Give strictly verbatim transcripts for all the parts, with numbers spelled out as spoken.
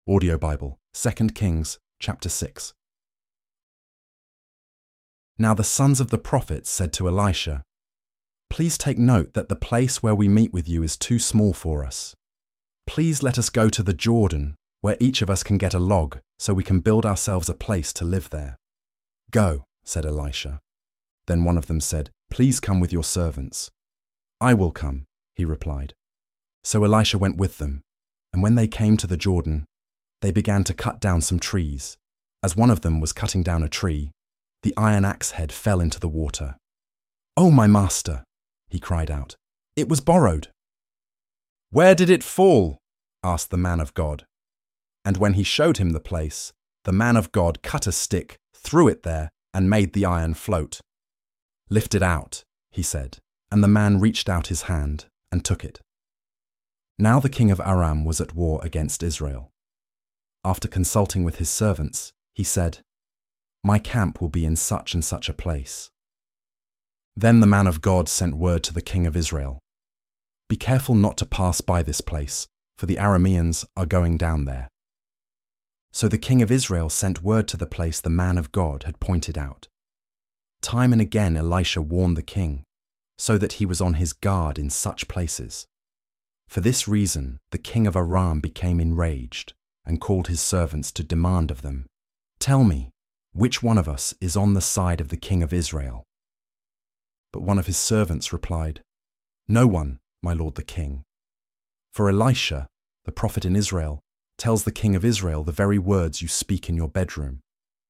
Audio Bible, Second Kings, chapter six. Now the sons of the prophets said to Elisha, "Please take note that the place where we meet with you is too small for us. Please let us go to the Jordan, where each of us can get a log, so we can build ourselves a place to live there." "Go," said Elisha. Then one of them said, "Please come with your servants." "I will come," he replied. So Elisha went with them, and when they came to the Jordan, they began to cut down some trees. As one of them was cutting down a tree, the iron axe head fell into the water. "Oh, my master," he cried out, "it was borrowed." "Where did it fall?" asked the man of God. And when he showed him the place, the man of God cut a stick, threw it there, and made the iron float. "Lift it out," he said, and the man reached out his hand and took it. Now the king of Aram was at war against Israel. After consulting with his servants, he said, "My camp will be in such and such a place." Then the man of God sent word to the king of Israel, "Be careful not to pass by this place, for the Arameans are going down there." So the king of Israel sent word to the place the man of God had pointed out. Time and again Elisha warned the king, so that he was on his guard in such places. For this reason the king of Aram became enraged and called his servants to demand of them, "Tell me, which one of us is on the side of the king of Israel?" But one of his servants replied, "No one, my lord the king. For Elisha, the prophet in Israel, tells the king of Israel the very words you speak in your bedroom."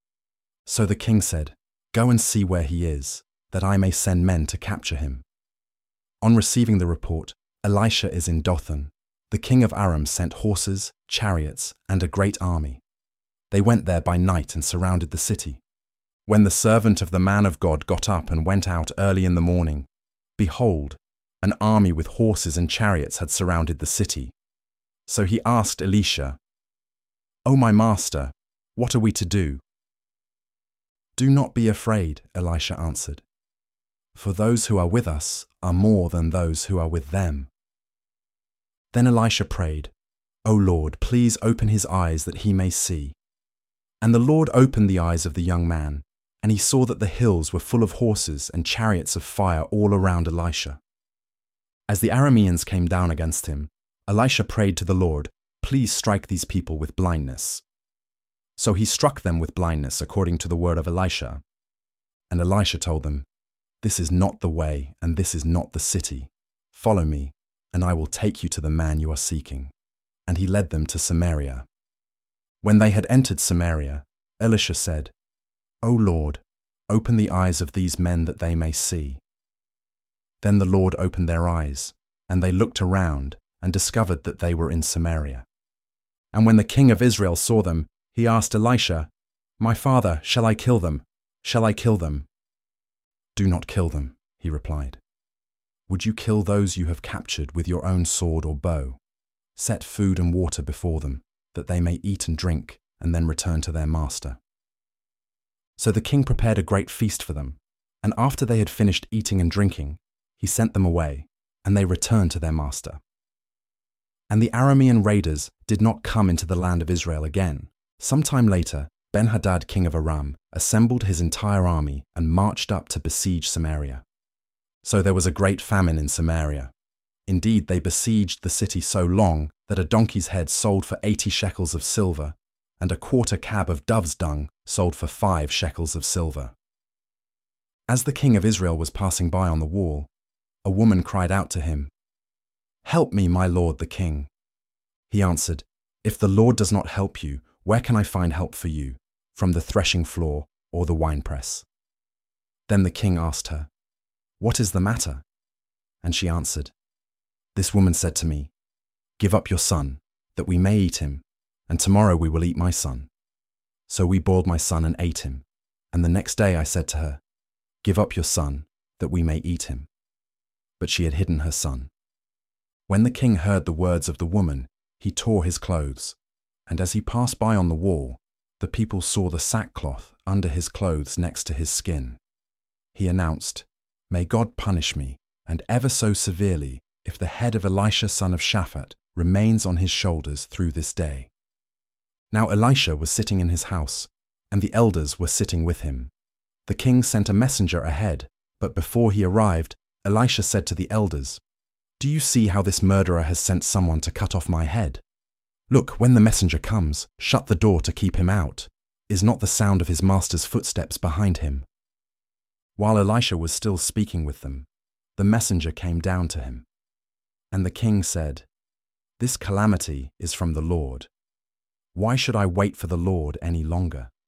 So the king said, "Go and see where he is, that I may send men to capture him." On receiving the report, "Elisha is in Dothan," the king of Aram sent horses, chariots, and a great army. They went there by night and surrounded the city. When the servant of the man of God got up and went out early in the morning, behold, an army with horses and chariots had surrounded the city. So he asked Elisha, "O my master, what are we to do?" "Do not be afraid," Elisha answered, "for those who are with us are more than those who are with them." Then Elisha prayed, "O Lord, please open his eyes that he may see." And the Lord opened the eyes of the young man, and he saw that the hills were full of horses and chariots of fire all around Elisha. As the Arameans came down against him, Elisha prayed to the Lord, "Please strike these people with blindness." So he struck them with blindness according to the word of Elisha. And Elisha told them, "This is not the way, and this is not the city. Follow me, and I will take you to the man you are seeking." And he led them to Samaria. When they had entered Samaria, Elisha said, "O Lord, open the eyes of these men that they may see." Then the Lord opened their eyes, and they looked around and discovered that they were in Samaria. And when the king of Israel saw them, he asked Elisha, "My father, shall I kill them? Shall I kill them?" "Do not kill them," he replied. "Would you kill those you have captured with your own sword or bow? Set food and water before them, that they may eat and drink, and then return to their master." So the king prepared a great feast for them, and after they had finished eating and drinking, he sent them away, and they returned to their master. And the Aramean raiders did not come into the land of Israel again. Some time later, Ben-Hadad, king of Aram, assembled his entire army and marched up to besiege Samaria. So there was a great famine in Samaria. Indeed, they besieged the city so long that a donkey's head sold for eighty shekels of silver, and a quarter cab of dove's dung sold for five shekels of silver. As the king of Israel was passing by on the wall, a woman cried out to him, "Help me, my lord the king." He answered, "If the Lord does not help you, where can I find help for you, from the threshing floor or the winepress?" Then the king asked her, "What is the matter?" And she answered, "This woman said to me, 'Give up your son, that we may eat him, and tomorrow we will eat my son.' So we boiled my son and ate him, and the next day I said to her, 'Give up your son, that we may eat him.' But she had hidden her son." When the king heard the words of the woman, he tore his clothes, and as he passed by on the wall, the people saw the sackcloth under his clothes next to his skin. He announced, "May God punish me, and ever so severely, if the head of Elisha son of Shaphat remains on his shoulders through this day." Now Elisha was sitting in his house, and the elders were sitting with him. The king sent a messenger ahead, but before he arrived, Elisha said to the elders, "Do you see how this murderer has sent someone to cut off my head? Look, when the messenger comes, shut the door to keep him out. Is not the sound of his master's footsteps behind him?" While Elisha was still speaking with them, the messenger came down to him. And the king said, "This calamity is from the Lord. Why should I wait for the Lord any longer?"